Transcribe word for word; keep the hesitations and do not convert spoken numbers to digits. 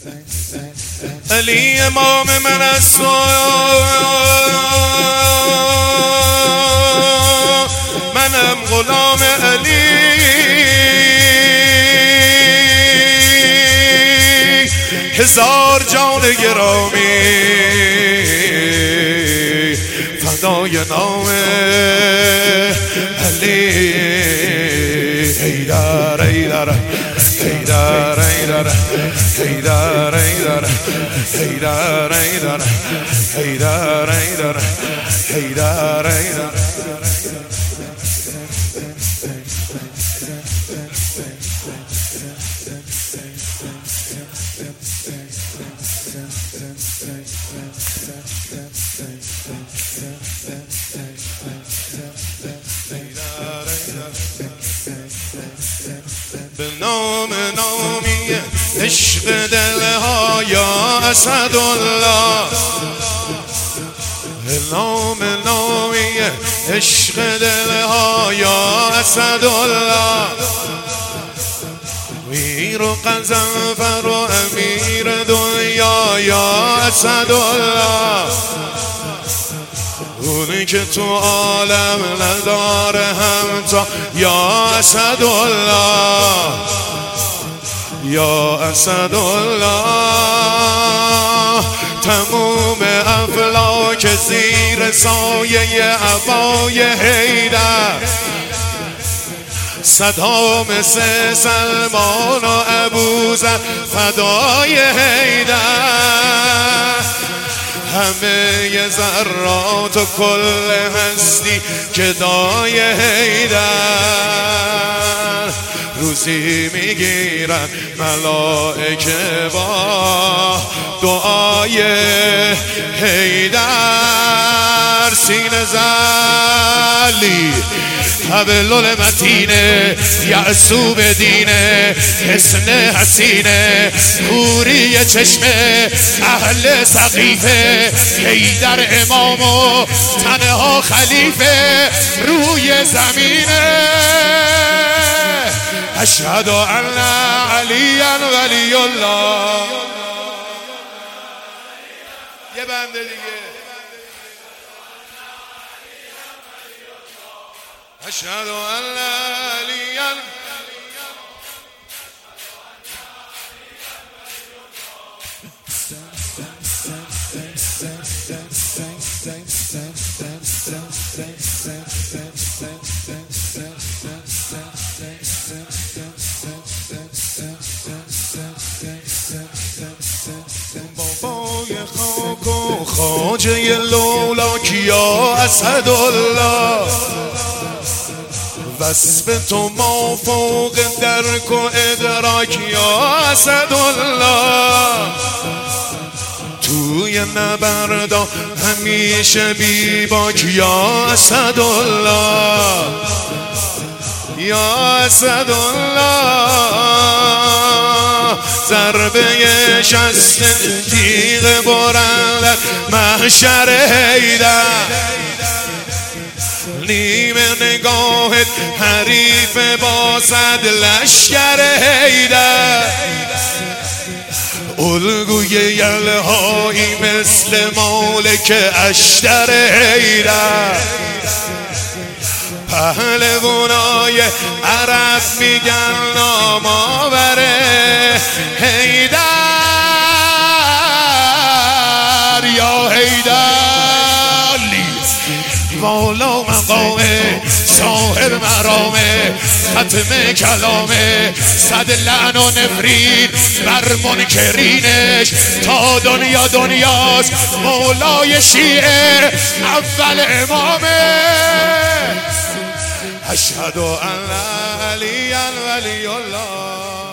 علی امام من است منم غلام علی. هزار جان گرامی فدای نام علی. حیدر حیدر حیدر حیدر حیدر حیدر حیدر حیدر حیدر حیدر حیدر حیدر. به نام نامی عشق دلها یا اسدالله. به نام نامی عشق دلها یا اسدالله. میر و قزنفر و امیر دنیا یا اسدالله. اونی که تو عالم نداره همتا یا اسدالله یا اسدالله. تموم افلاک زیر سایه عبای حیدر. صدام مثل سلمان و ابوذر فدای حیدر. همه ذرات و کل هستی گدای حیدر. روزی میگیرن ملائکه با دعای حیدر. سینه زلی حبل متینه یعصوب دینه حسن حسینه حوری چشمه اهل سقیفه. حیدر امام و تنها خلیفه روی زمینه. اشهد ان علی ولی الله. یه بنده دیگه. اشهد ان علی بابای خاک و خواجه لولاک یا اسدالله. وصف تو ما فوق درک و ادراک یا اسدالله. توی نبردا همیشه بی باک یا اسدالله یا اسدالله. ضربه شست تیغ برند محشر حیدر. نیمه نگاهت حریف با صد لشکر حیدر. الگوی یلهایی مثل مالک اشتر حیدر. پهلوانای عرب میگن نام آوره حیدر یا حیدر. والا مقامه صاحب مرامه ختم کلامه. صد لعن و نفرین بر منکرینش تا دنیا دنیاست. مولای شیعه اول امامه. اشهد ان علی ولی الله.